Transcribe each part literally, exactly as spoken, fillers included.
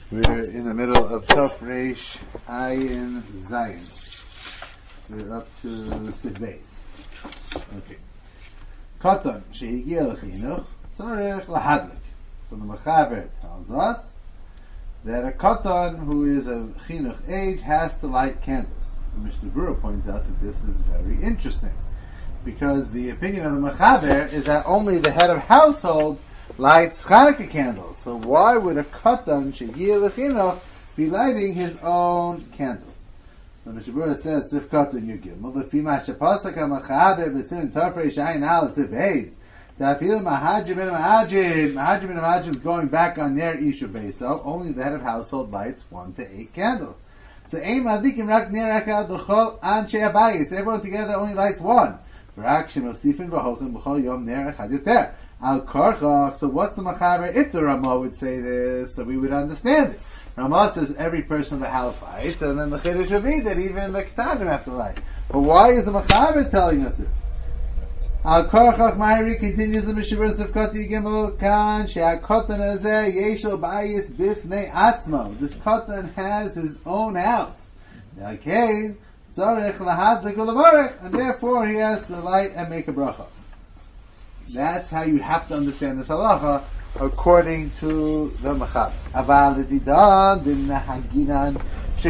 We're in the middle of Tov Reish Ayin Zayin. We're up to Siv Beis. Okay. Katan shehigia lechinuch tzarech lahadlik. So the Mechaber tells us that a katan who is of chinuch age has to light candles. The Mishnah Berurah points out that this is very interesting because the opinion of the Mechaber is that only the head of household lights Chanukah candles. So why would a katan shehigia lechinuch be lighting his own candles? So Mishnah Berurah says, Sif katan yugimel lefima shepasak ha-Mechaber b'sin Tov Reish Ayin Aleph Sif Beis. Tafil mahajim and mahajim. Mahajim and mahajim is going back on their Isha Beiso. Only the head of household lights one to eight candles. So aim adikim rak ner ekad l'chol anshe habayis. Everyone together only lights one. Rak shemosifin v'holchim b'chol yom ner echad yoter. Al karchach. So what's the Mechaber? If the Ramah would say this, so we would understand it. Ramah says every person in the house lights, and then the Chiddush would be that even the Ketanim have to light. But why is the Mechaber telling us this? Al Korachach Ma'iri continues the Mishnah Berurah Kati Gimel Kan She'akotan Azeh Yeshel Bayis Bifnei Atzmo. This Kotan has his own house. Okay, Zorech Lahadlik Ulevarech, and therefore he has to light and make a bracha. That's how you have to understand this halacha according to the Mechaber. Aval Didan Dimna Haginan.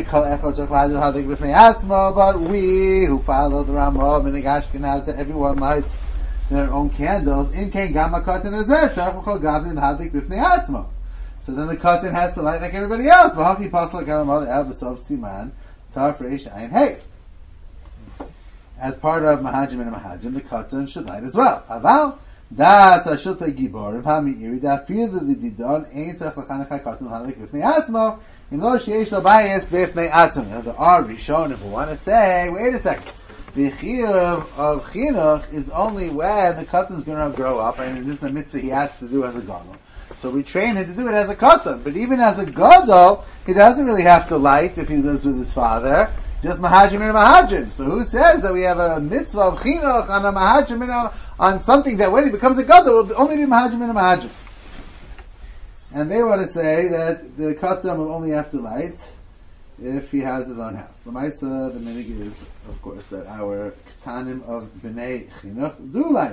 But we who follow the Ramah and the Ashkenaz that everyone lights their own candles. In Kain Gama Katan Azeh Tzarech Gavin Hadik Bifnei Atzmo. So then the Katan has to light like everybody else. V'haki Pasal Garamah El B'Sov Siman Tov Reish Ayin Hey. As part of Mahajim and Mahajim, the Katan should light as well. Aval Das Ashulta Gibor Hami Irida Fidu the Didon Ein Tzarech Lachanechai Katan Hadik Bifnei Atzmo. In lo sheish lo bayis b'fnei atzum. The R Rishon, if we want to say, wait a second, the chiyuv of chinuch is only when the katan is going to grow up, and this is a mitzvah he has to do as a gadol. So we train him to do it as a katan. But even as a gadol, he doesn't really have to light if he lives with his father. Just mahajim and mahajim. So who says that we have a mitzvah of chinuch on a mahajim and a, on something that when he becomes a gadol will only be mahajim and mahajim? And they want to say that the katan will only have to light if he has his own house. The Maisa, the minig is, of course, that our ketanim of b'nei chinuch do light.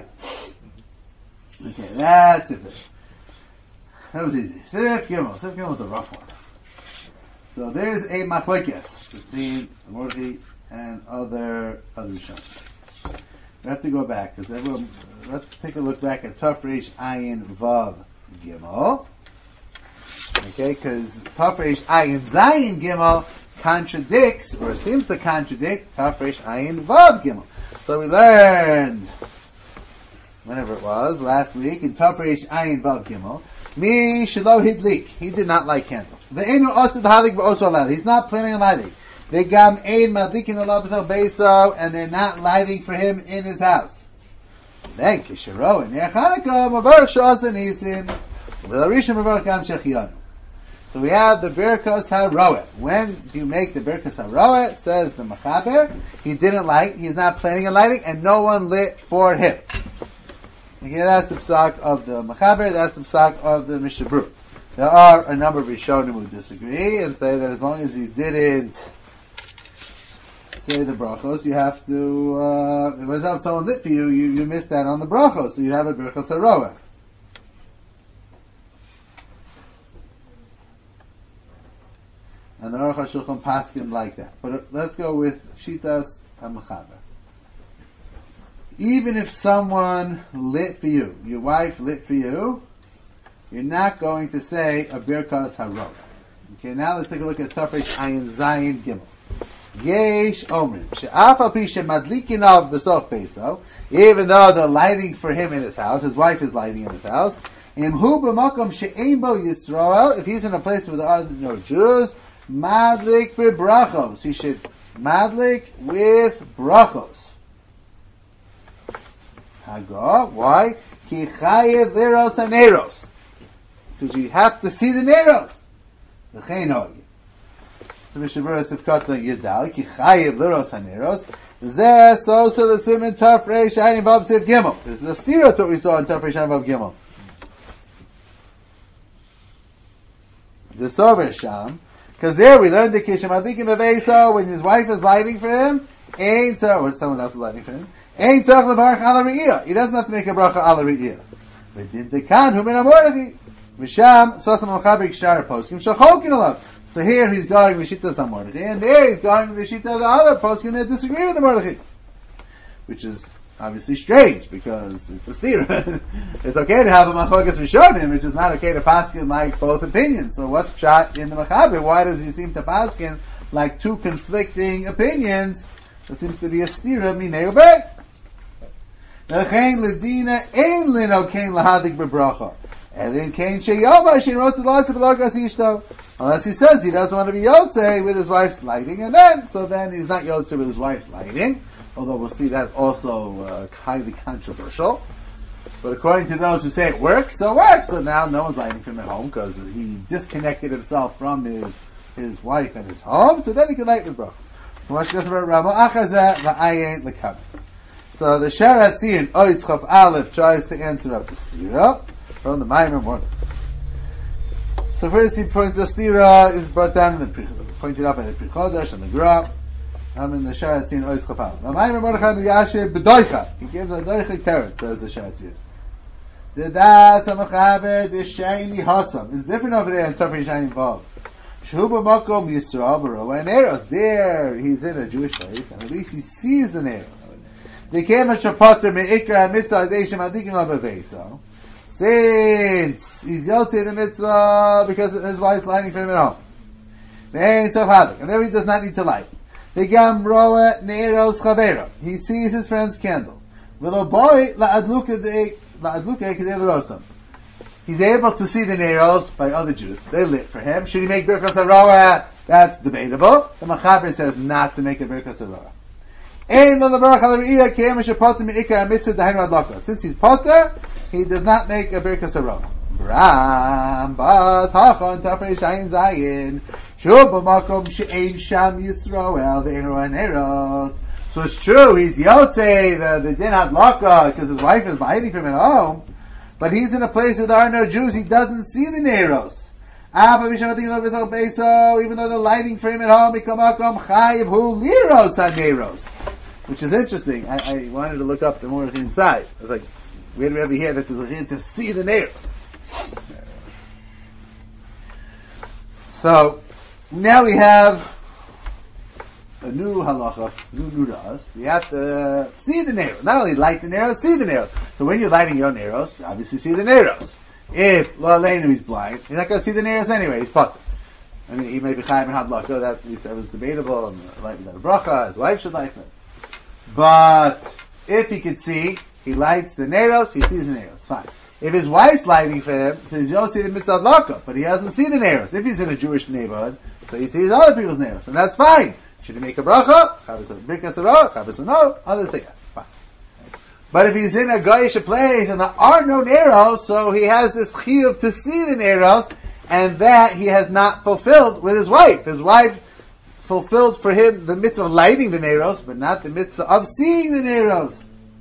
Okay, that's it. That was easy. Sif Gimel. Sif Gimel is a rough one. So there's a machlekes between Mordechai and other other Rishonim. We have to go back because everyone. Let's take a look back at Tov Reish Ayin Vav Gimel. Okay, because Tov Reish Ayin Zayin Gimel contradicts, or seems to contradict, Tov Reish Ayin Vav Gimel. So we learned, whenever it was, last week, in Tov Reish Ayin Vav Gimel, Mi Shelo Hidlik, he did not light candles. Ve'enu Osid Halik V'Oso Alal, he's not planning on lighting. Ve'gam Ein Madlikin Alav B'Sel Beiso, and they're not lighting for him in his house. Then, Kishero, and Ner Chanukah, Mavarach Sh'Osa Nisim, V'Larishim Mavarach Gam Shechianu. So we have the Birkos HaRoeh. When do you make the Birkos HaRoeh? Says the Mechaber. He didn't light. He's not planning on lighting, and no one lit for him. Okay, that's the psak of the Mechaber. That's the psak of the Mishnah Berurah. There are a number of Rishonim who disagree and say that as long as you didn't say the brachos, you have to. Uh, if someone lit for you, you you missed that on the brachos, so you have a Birkos HaRoeh. And the Aruch HaShulchan paskin like that. But uh, let's go with Shitas HaMechaber. Even if someone lit for you, your wife lit for you, you're not going to say a Birkos HaRoeh. Okay, now let's take a look at Tov Reish Ayin Zayin Gimel. Yesh Omrim She'af al pi shemadlikinav b'sof Beiso, even though they're lighting for him in his house, his wife is lighting in his house. Imhu b'makom she'ein bo Yisrael, if he's in a place where there are no Jews, madlik b'brachos. He should madlik with brachos. Hago. Why? Ki chayev liros haneros. Because you have to see the neros. V'chein hogi. So Mishnah Berurah Sifkata Yidal Ki chayev liros haneros. Zeh so so the siman Tov Reish Ayin Vav Sif Gimel. This is a stira to what we saw in Tov Reish Ayin Vav Gimel. the Sover Sham, because there we learned the Kishim Adikim Beveso, when his wife is lighting for him, ain't so, or someone else is lighting for him, ain't Tzarech Levarach Ala Re'iyah. He doesn't have to make a bracha Ala Re'iyah. But did the Kan, who min Amorchi? Visham, Sosam Al-Chabrik Shara Poskim, Shachokin Alav. So here he's going with Shita Samorchi, and there he's going with the Shita of the other Poskim that disagree with the Mordechai. Which is obviously strange, because it's a stira. It's okay to have a Machogas Rishonim, which is not okay to paskin like both opinions. So what's pshat in the Mechaber? Why does he seem to paskin like two conflicting opinions? There seems to be a stira minei ubei. Nechein ledina ein lino kein lahadik bebracha. Elin kein sheyava she wrote the lots of lagas ishto. Unless he says he doesn't want to be yotze with his wife's lighting, and then so then he's not yotze with his wife's lighting. Although we'll see that also uh, highly controversial. But according to those who say it works, so it works. So now no one's lighting from at home because he disconnected himself from his his wife and his home. So then he can light with bracha. So the Sharatzian Ois Chav Aleph tries to interrupt the stira from the Maimer morning. So first he points the stira is brought down in the pointed out by the Pri Chodesh and the Gra. I'm in the Sharatzian Ois Chav Aleph. The Maimer Mordechai Miyashe B'doicha. He gives a doicha teretz, says the Sharatzian. The Das HaMachaber the Shiny Hasam is different over there in Tafri Shiny Vav. Shuba Makom Yisrael Baroa and Eros. There he's in a Jewish place, and at least he sees the Eros. They came at Shapater Me'ikra Mitzvah Deishim Adikim Labaveso. Since he's Yotze the Mitzvah because his wife's lighting for him at home. They ain't so hadik, and there he does not need to light. They gam roa Neros Chavera. He sees his friend's candle. V'lo boy la'adluke de la'adluke kedei l'rosam. He's able to see the Neros by other Jews. They lit for him. Should he make Birkas HaRoah? That's debatable. The Machaber says not to make a Birkas HaRoah. Since he's potter, he does not make a Birkas HaRoah. Bram, but Hachon Tafrei Shayin Zayin Shub B'makom She'ein Sham Yisroel Ve'ein Neros. So it's true, he's Yotzei, the, the Din Hadlaka, because his wife is hiding from him at home. But he's in a place where there are no Jews, he doesn't see the Neros. Even though they're lighting for him at home, which is interesting. I, I wanted to look up the more inside. I was like, where do we ever hear that there's a hint to see the Neros? So, now we have a new halacha, new new to us. You have to see the Neros. Not only light the Neros, see the Neros. So when you're lighting your Neros, you obviously see the Neros. If Lo Aleinu he's blind, he's not going to see the Neros anyway. He's potter. I mean, he may be chayim and hadlaka. That we said was debatable. And light without a bracha, his wife should light it. But if he could see, he lights the Neros. He sees the Neros. Fine. If his wife's lighting for him, so he don't see the mitzvah hadlaka, but he doesn't see the Neros. If he's in a Jewish neighborhood, so he sees other people's Neros, and that's fine. Should he make a bracha? Chavos Birkas HaRoah, Chavos no. Others say yes. Fine. But if he's in a Goyish place and there are no Neros, so he has this chiyuv to see the Neros, and that he has not fulfilled with his wife. His wife fulfilled for him the mitzvah of lighting the Neros, but not the mitzvah of seeing the Neros.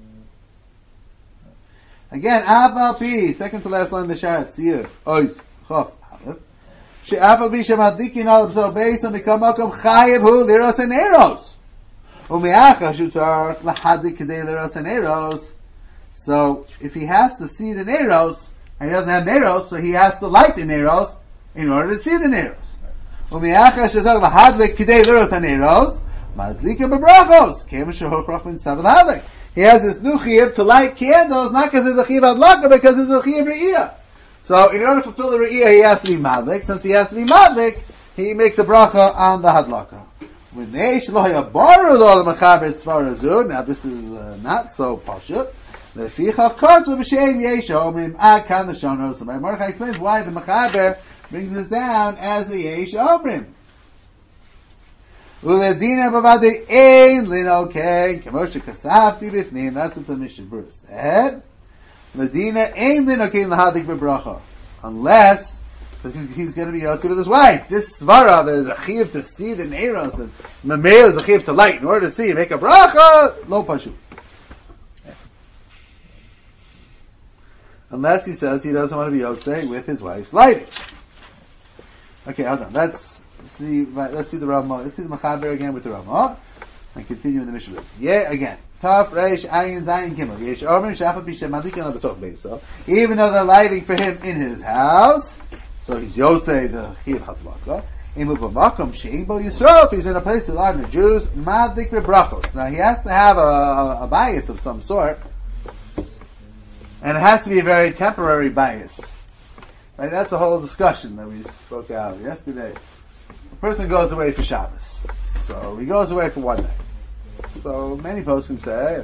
Again, Aval Pi, second to last line of the Sharat Tzir, Ois, Chof, Aleph. She'aval Pi Shemadikin Al B'Zo Beis Amikam Makom Chayev Hu Liros and Neros. Umiacha Shutzar Lahadik Kedei Liros and Neros. So, if he has to see the Neros, and he doesn't have Neros, so he has to light the Neros in order to see the Neros. Umiacha Shutzar Lahadik Kedei Liros and Neros. Madlikim B'Brachos. Kem Shehoch Min Sav Lahadik. He has this new chiyuv to light candles, not because there's a chiyuv adlaka, because there's a chiyuv re'iyah. So, in order to fulfill the re'iyah, he has to be madlik. Since he has to be madlik, he makes a bracha on the hadlaka. When they shloya baru lo the mechaber svarazud. Now, this is uh, not so pashut. The fichach kartzu b'sheim yesha omrim akan the shonos. So, Mordechai explains why the mechaber brings this down as a yesha omrim. Uledina bavade ein lino ken kemoshe kasafti bifnim. That's what the Mishnah Berurah said. Ledina ein lino ken lahadik bebracha, unless because he's, he's going to be yotzi with his wife. This svara, there's a chiyuv to see the neiros, and mamel is a chiyuv to light in order to see make a bracha. Lo pashu. Unless he says he doesn't want to be yotzi with his wife's lighting. Okay, hold on. Let's see. Let's see the Ramah. Let's see the Mechaber again with the Ramah, and continue in the Mishnah. Yeah, again. Taf Reish Ayin Zayin Gimel. Yesh Omer Shafa Pishem Madikin Labasok Beiso. Even though they're lighting for him in his house, so he's Yotzei the Chiv Hadlaka. Imu B'Makom Shein Bo Yisrael. If he's in a place with a lot of Jews, Madik Brachos. Now he has to have a, a, a bias of some sort, and it has to be a very temporary bias. Right? That's a whole discussion that we spoke out yesterday. A person goes away for Shabbos, so he goes away for one night. So many poskim say,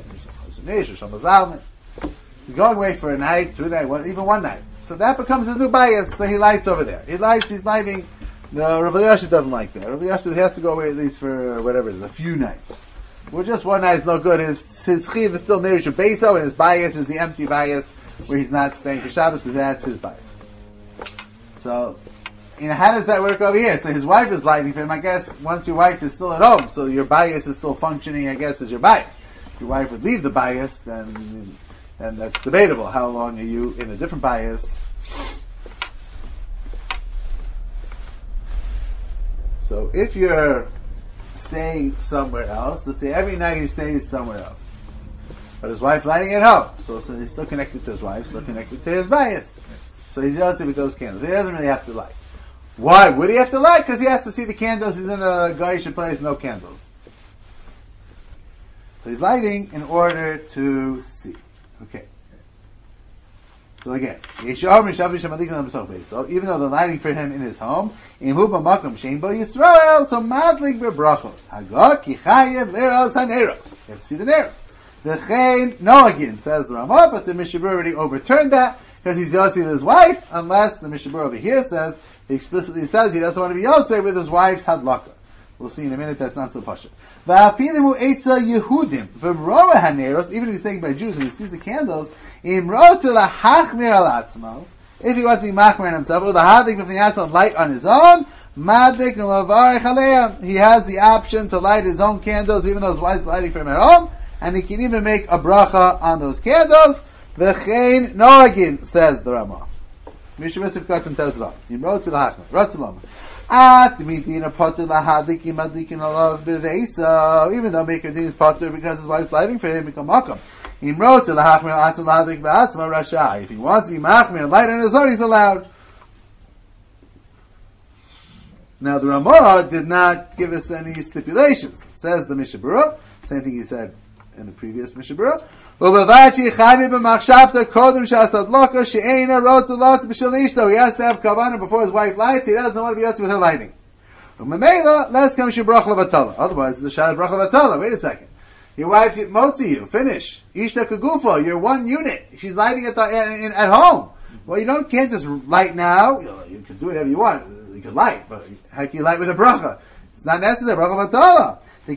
he's going away for a night, two nights, one, even one night. So that becomes his new bias. So he lights over there. He lights. He's lighting. No, Rav Elyashiv doesn't like that. Rav Elyashiv has to go away at least for whatever it is, a few nights. Well, just one night is no good. His his chiv is still near Beso, and his bias is the empty bias where he's not staying for Shabbos because that's his bias. So, you know, how does that work over here? So his wife is lighting for him. I guess once your wife is still at home, so your bias is still functioning, I guess, as your bias. If your wife would leave the bias, then, then that's debatable. How long are you in a different bias? So if you're staying somewhere else, let's say every night he stays somewhere else, but his wife lighting at home, so, so he's still connected to his wife, still connected to his bias. So he's Yotze with those candles. He doesn't really have to light. Why would he have to light? Because he has to see the candles. He's in a Gaisha place, no candles. So he's lighting in order to see. Okay. So again, so even though they're lighting for him in his home, so madlik bebrachos. Hagok kichayev leros haneros. You have to see the neros. The chain no again says the Ramah, but the Mishabur already overturned that because he's Yotze with his wife, unless the Mishabur over here says he explicitly says he doesn't want to be Yotze with his wife's hadlaka. We'll see in a minute that's not so pashut. Va'afilim eitza Yehudim v'roa haneros. Even if he's taken by Jews and he sees the candles, imrot lahachmir al atzmo. If he wants to be machmir on himself, or the hadik from the outside light on his own, madik u'mavarich aleim. He has the option to light his own candles, even though his wife's lighting for him at home, and he can even make a bracha on those candles. V'chein noagin, says the Ramah. Mishavasiv Katan Tezva. Imrot lahachmir. Rot lama. At midina potter lahadiki madlikin alav b'veisa. Even though Maker Din is potter because his wife's lighting for him, become makam. Imrot lahachmir atzim lahadik b'atzma rasha. If he wants to be machmir and light on his own, he's allowed. Now the Ramah did not give us any stipulations. Says the Mishabura, same thing he said in the previous Mishabura. He has to have kavanah before his wife lights. He doesn't want to be Yotze with her lighting. Otherwise, it's a shad bracha vatala. Wait a second. Your wife motzi you. Finish. Ishta kagufo. You're one unit. She's lighting at the, in, at home. Well, you don't can't just light now. You know, you can do whatever you want. You can light, but how can you light with a bracha? It's not necessary. Bracha vatala. The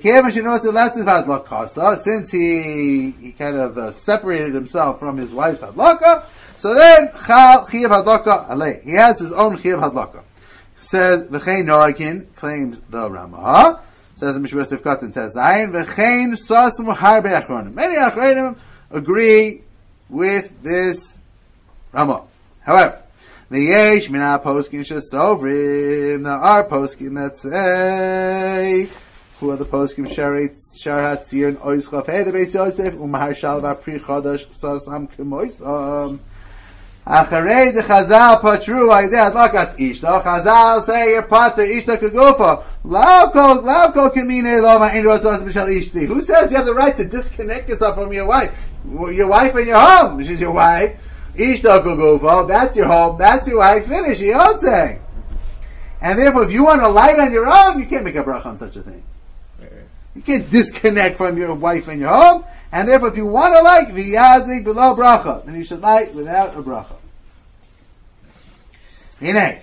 since he he kind of uh, separated himself from his wife's hadlaka, so then chal chiyav hadlaka alei. He has his own chiyav hadlaka. Says v'chein noakin, claims the Ramah. Says the Mishmar Sifkat and Tezayin v'chein sasmu harbe achronim. Many achronim agree with this Ramah. However, the yesh mina poskim shesovrim. There are poskim that say. Who are the poskim sharat sharat zion oischaf hey the beis Yosef umahar shalva pri chodesh sasam kemoisam acharei the Chazal patru aydeh adlakas ishta. Chazal say your pater ishta kagufa lav kol lav kol kamine loma in rotos b'shal ishti. Who says you have the right to disconnect yourself from your wife? Your wife and your home. She's your wife. Ishta kagufa. That's your home. That's your wife. Finish. Yotze. And therefore, if you want to light on your own, you can't make a bracha on such a thing. You can't disconnect from your wife and your home, and therefore, if you want to light v'yadik below bracha, then you should light without a bracha. Hinei,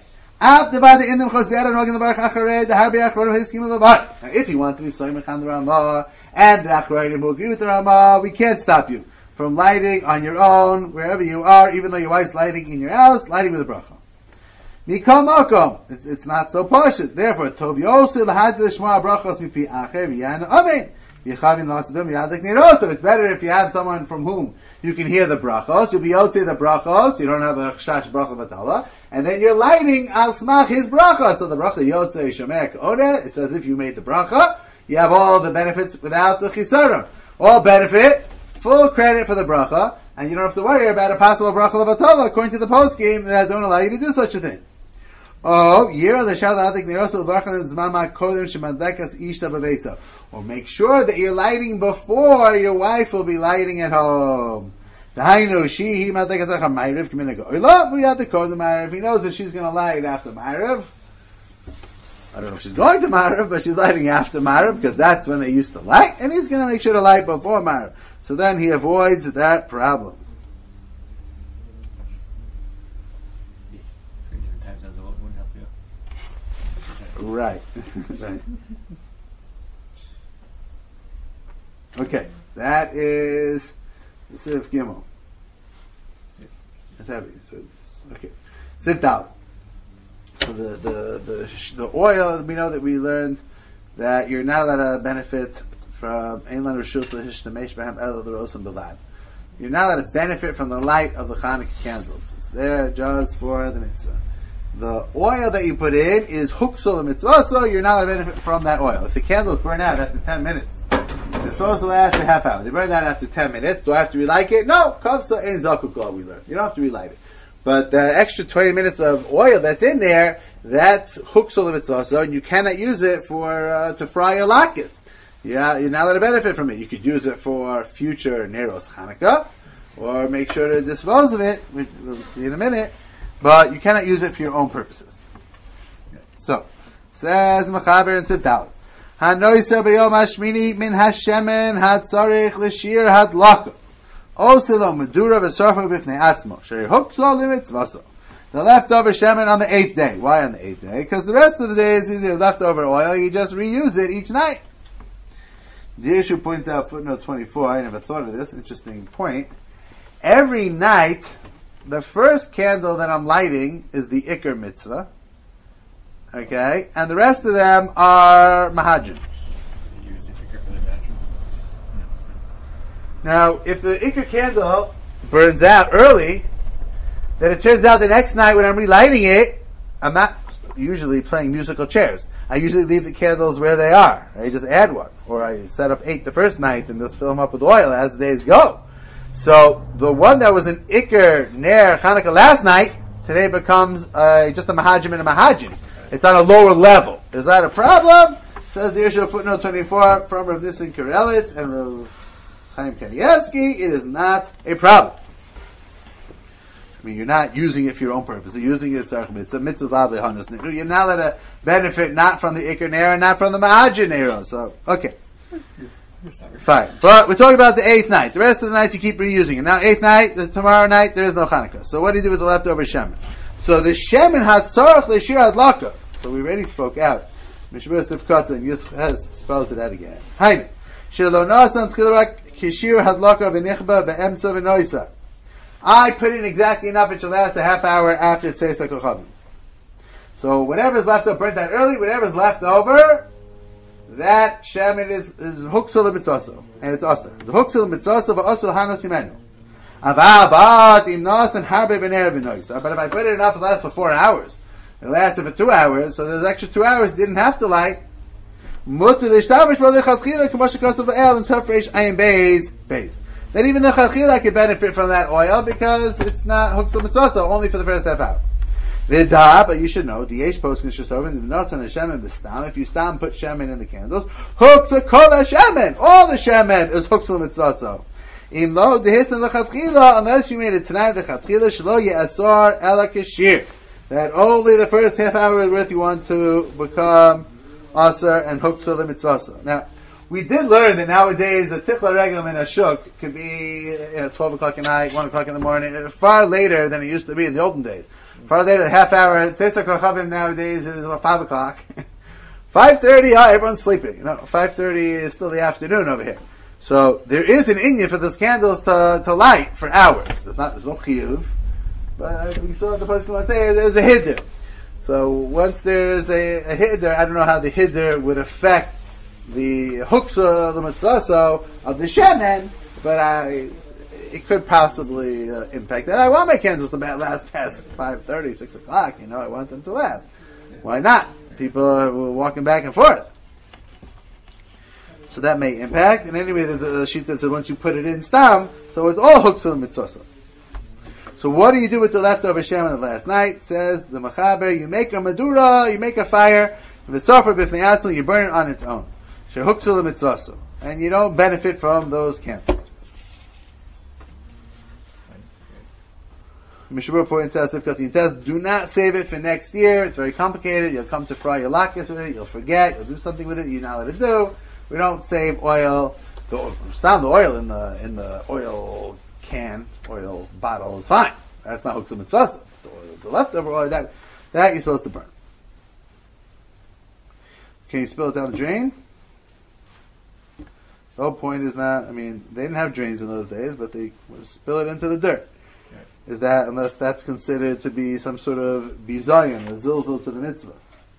if he wants to be soymech on the Ramah, and the Achronim will agree with the Ramah, we can't stop you from lighting on your own wherever you are, even though your wife's lighting in your house, lighting with a bracha. Mikol makom, it's, it's not so pashut. Therefore, tov yosil lahad l'shma brachos mipi acher v'yan amen. V'yichavin l'asabim v'yadik nirosav. It's better if you have someone from whom you can hear the brachos. You'll be Yotze the brachos. You don't have a chash bracha batala, and then you're lighting al smach his bracha. So the bracha yotzei shomer k'oreh. It's as if you made the bracha. You have all the benefits without the chisaron. All benefit, full credit for the bracha, and you don't have to worry about a possible bracha levatala according to the post game that don't allow you to do such a thing. Oh, yira l'shal adik nerosul v'archalim zmama kodim shemadlekas ishta b'beisa. Or make sure that you're lighting before your wife will be lighting at home. Dahainu she he madlekas achar ma'ariv k'minago. Oila v'yad the kodem ma'ariv. He knows that she's going to light after ma'ariv. I don't know if she's going to ma'ariv, but she's lighting after ma'ariv because that's when they used to light, and he's going to make sure to light before ma'ariv. So then he avoids that problem. Right. Right. Okay, that is Siv Gimel. That's heavy. So it's, okay, Siv Dalet. So the the the the oil, we know that we learned that you're not allowed to benefit from Ein Lanu Reshus L'Hishtamesh B'hem Ela L'Rosim B'Vad. You're not allowed to benefit from the light of the Chanukah candles. It's there just for the mitzvah. The oil that you put in is huksol mitzvah, so you're not allowed to benefit from that oil. If the candles burn out after ten minutes, it's supposed to last a half hour. They burn out after ten minutes. Do I have to relight it? No. Kavsa ein zakukah, we learned. You don't have to relight it. But the extra twenty minutes of oil that's in there, that's huksol mitzvah, so and you cannot use it for uh, to fry your latkes. Yeah, you're not allowed to benefit from it. You could use it for future Neros Chanukah, or make sure to dispose of it, which we'll see in a minute. But you cannot use it for your own purposes. So, says Mechaber and Siv Dalet. Hanoisa b'yom hashmini min hashemen hatzarich l'shir hadlaka. Osilo medura v'sorfa b'fnei atzmo. Sheri hukso limitzvaso. The leftover shemen on the eighth day. Why on the eighth day? Because the rest of the days is leftover oil. You just reuse it each night. The issue points out footnote twenty-four. I never thought of this. Interesting point. Every night, the first candle that I'm lighting is the Iker mitzvah, okay, and the rest of them are Mahajin. Now, if the Iker candle burns out early, then it turns out the next night when I'm relighting it, I'm not usually playing musical chairs. I usually leave the candles where they are. I just add one, or I set up eight the first night and just fill them up with oil as the days go. So the one that was an Iker Ner Chanukah last night today becomes uh, just a Mahajim and a Mahajim. It's on a lower level. Is that a problem? Says the issue of footnote twenty-four from Rav Nissen Karelitz and Rav Chaim Kanievsky. It is not a problem. I mean, you're not using it for your own purpose. You're using it. It's a mitzvah. You're not allowed to benefit not from the Iker Ner and not from the Mahajim Ner. So okay. Fine. But we're talking about the eighth night. The rest of the nights you keep reusing it. Now, eighth night, the, tomorrow night, there is no Chanukah. So what do you do with the leftover shemen? So the shemen had tzarach l'shir hadlaka. So we already spoke out. Mishmur Sifkata and Yus has spelled it out again. Haine. Shelo nasan tzkilarak kishir hadlaka v'nichba be'emtza v'noisa. I put in exactly enough. It shall last a half hour after it says Sekol. So whatever's left over, burnt out early, whatever's left over, that shemen is is huksel mitzvaso, and it's also the huksel mitzvaso, but also hanos imenu. Avabat im nas and harbe bener benoisa. But if I put it enough, it lasts for four hours. It lasted for two hours, so there's extra two hours. Didn't have to light. Mutu l'ishtavish b'lechatchila k'moshe kosov el and tafresh ayin beis beis. Then even the chatchila could benefit from that oil because it's not huksel mitzvaso, only for the first half hour. V'da, but you should know, the yesh poskin shesovin, the nuts on a shemen b'stam, if you stam, put shemen in the candles, hooks a kol shemen, all the shemen is hooks l'mitzvaso. Im lo dehisna l'chatchila, unless you made it tonight, the chatchila, shlo ye'asar ela kashir. That only the first half hour is worth you want to become asar and hooks l'mitzvaso. Now, we did learn that nowadays a tichla regel in a shuk could be, you know, twelve o'clock at night, one o'clock in the morning, far later than it used to be in the olden days. Far later, the half hour, Tzeitzak Kochavim nowadays is about five o'clock. five thirty, oh, everyone's sleeping. You know, five thirty is still the afternoon over here. So, there is an inyan for those candles to, to light for hours. There's not, there's no chiyuv. But we saw the person would say there's a hiddur. So, once there's a, a hiddur, I don't know how the hiddur would affect the huksa, the mitzvaso of the shemen, but I, it could possibly uh, impact that. I want my candles to last past five thirty, six o'clock. You know, I want them to last. Why not? People are walking back and forth. So that may impact. And anyway, there's a sheet that says once you put it in stam, so it's all huksul mitzvah. So what do you do with the leftover shemen of last night? Says the Machaber, you make a madura, you make a fire, v'sofer b'fnei atzma, you burn it on its own. Shehuksul mitzvah. And you don't benefit from those candles. Mishabur points out, do not save it for next year. It's very complicated. You'll come to fry your latkes with it. You'll forget. You'll do something with it you're not allowed to do. We don't save oil. The, the oil in the in the oil can, oil bottle is fine. That's not huksul mitzvah. The, the leftover oil, that, that you're supposed to burn. Can you spill it down the drain? The whole point is not, I mean, they didn't have drains in those days, but they would spill it into the dirt. Is that, unless that's considered to be some sort of bizayon, a zilzal to the mitzvah.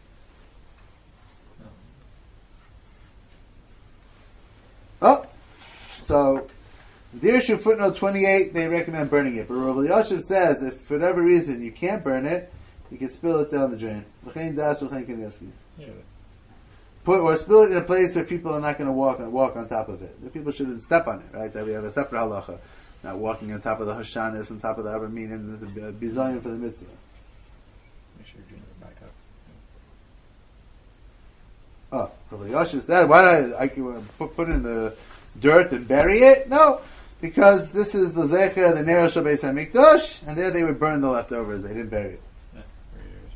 Oh, so, Dirshu footnote twenty-eight, they recommend burning it. But Rav Elyashiv says, if for whatever reason you can't burn it, you can spill it down the drain. Put, or spill it in a place where people are not going to walk walk on top of it. The people shouldn't step on it, right? That we have a separate halacha. Not walking on top of the Hashanis, on top of the Arba Minim, is a bizayon for the mitzvah. Make sure you're doing it back Oh, up. Rabbi Yosef said, why don't I, I can put, put it in the dirt and bury it? No, because this is the Zecher, the Ner Shabbos HaMikdash, and there they would burn the leftovers. They didn't bury it. Yeah, very yours.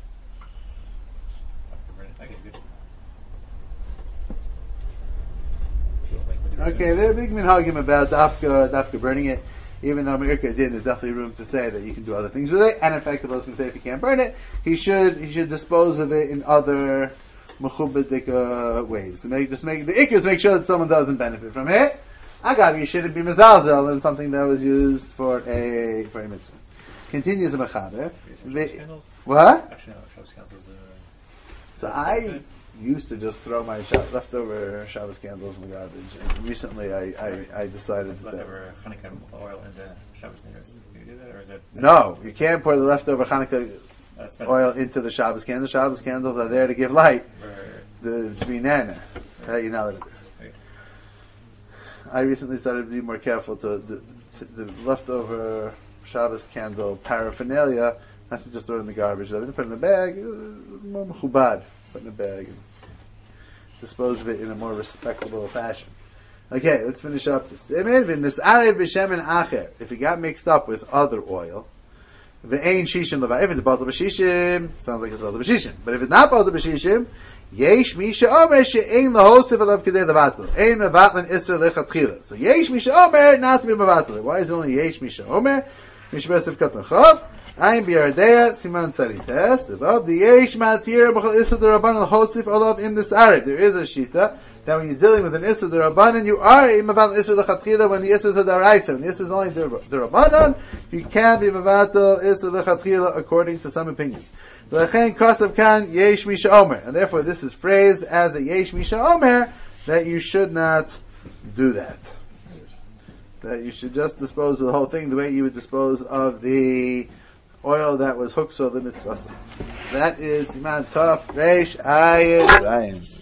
I can burn it. Okay, there are big minhagim about dafka, dafka burning it. Even though America did, there's definitely room to say that you can do other things with it. And in fact, the Boston say if you can't burn it, he should he should dispose of it in other mechubadik uh, ways. To make, just make the ikkas make sure that someone doesn't benefit from it. Agav, you shouldn't be mezalzel in something that was used for a for a mitzvah. Continues the mechaber. What? Actually, no, Shabbos candles. Uh, so I used to just throw my sh- leftover Shabbos candles in the garbage. And recently, I, I, I decided that leftover Hanukkah oil in the Shabbos neighbors. Do you do that, or is that? No, you can't pour the leftover Hanukkah uh, oil into the Shabbos candles. Shabbos candles are there to give light. Right, right, The Shminana. That you're not allowed to do. right. I recently started to be more careful to, to, to the leftover Shabbos candle paraphernalia, not to just throw it in the garbage. I didn't put it in a bag. More mechubad. Put in a bag and dispose of it in a more respectable fashion. Okay, let's finish up this. If it got mixed up with other oil, if it's batal b'shishim, sounds like it's batal b'shishim. But if it's not batal b'shishim, yesh misha omer she'ein lahosif alav kedei levatel. Ein mevatlan iser lechatchila. So yesh misha omer not to be mevatel. Why is it only yesh misha omer? Mishbesef katan chav. Ein biardea siman tzarites. Above the yesh matira b'chol iser d'rabbanan lahosif alav in this arid. There is a shita that when you're dealing with an iser d'rabbanan, you are in mevatel iser lechatchila when the iser is a daraisa. When the iser is only d'rabbanan, you can be mevatel iser lechatchila according to some opinions. And therefore this is phrased as a yesh misha omer, that you should not do that. That you should just dispose of the whole thing the way you would dispose of the oil that was hukso the mitzvah. That is Siman Tov Reish Ayin.